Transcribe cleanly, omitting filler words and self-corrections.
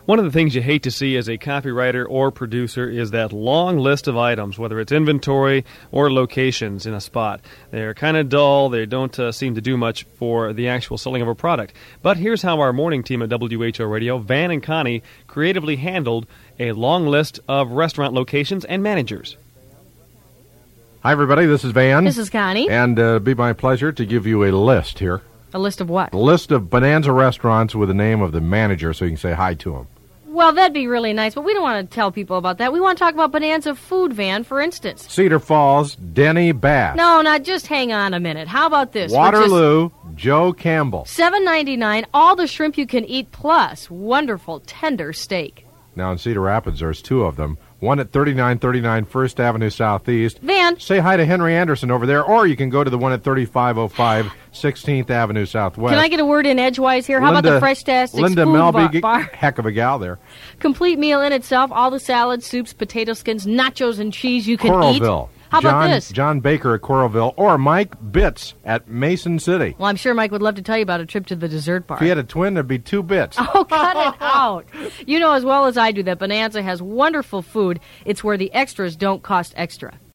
One of the things you hate to see as a copywriter or producer is that long list of items, whether it's inventory or locations in a spot. They're kind of dull. They don't seem to do much for the actual selling of a product. But here's how our morning team at WHO Radio, Van and Connie, creatively handled a long list of restaurant locations and managers. Hi, everybody. This is Van. This is Connie. And it'd be my pleasure to give you a list here. A list of what? A list of Bonanza restaurants with the name of the manager so you can say hi to him. Well, that'd be really nice, but we don't want to tell people about that. We want to talk about Bonanza Food, Van, for instance. Cedar Falls, Denny Bass. No, just hang on a minute. How about this? Waterloo, Joe Campbell. $7.99, all the shrimp you can eat, plus wonderful, tender steak. Now, in Cedar Rapids, there's two of them. One at 3939 First Avenue Southeast. Van. Say hi to Henry Anderson over there, or you can go to the one at 3505 16th Avenue Southwest. Can I get a word in edgewise here? How about the Fresh-tastic Linda food Melby, bar? heck of a gal there. Complete meal in itself, all the salads, soups, potato skins, nachos, and cheese you can eat. Coralville. How about this? John Baker at Coralville, or Mike Bitts at Mason City. Well, I'm sure Mike would love to tell you about a trip to the dessert bar. If he had a twin, there'd be 2 bits. Oh, cut it out. You know as well as I do that Bonanza has wonderful food. It's where the extras don't cost extra.